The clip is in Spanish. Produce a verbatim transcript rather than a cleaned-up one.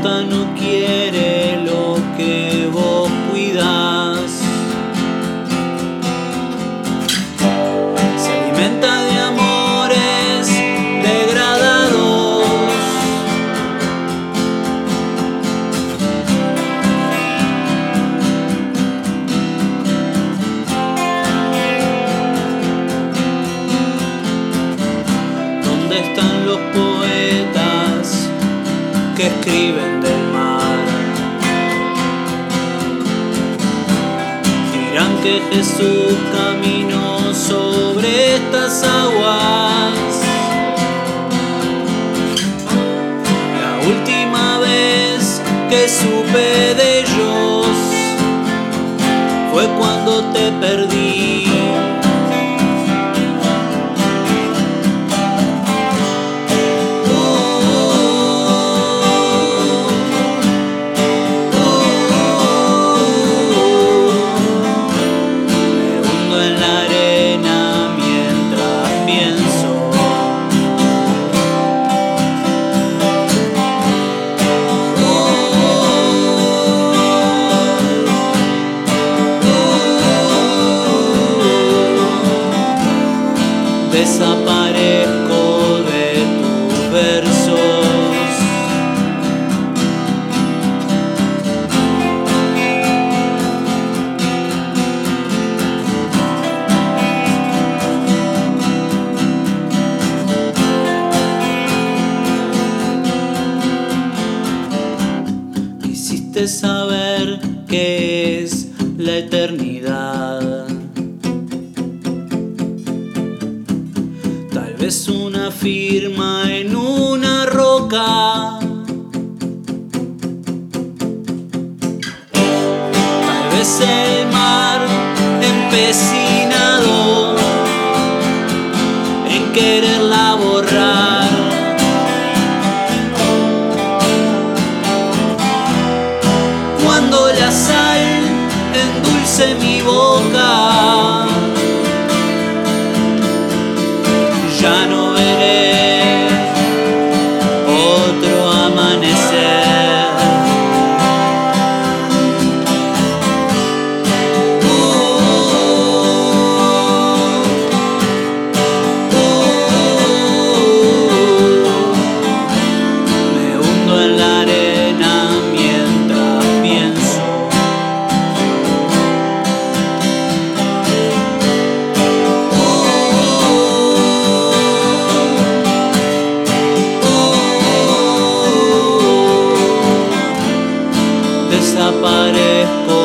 fruta no quiere lo que vos cuidás. Se alimenta de amores degradados. ¿Dónde están los poetas que escriben del mar? Dirán que Jesús caminó sobre estas aguas. La última vez que supe de ellos fue cuando te perdí. Desaparezco de tus versos. Quisiste saber qué es la eternidad. Tal vez una firma en una roca. Tal vez el mar empecinado en quererla borrar. Cuando la sal endulce mi boca, ya no veré otro amanecer. Uh, uh, uh, me hundo en la arena mientras pienso. Desaparezco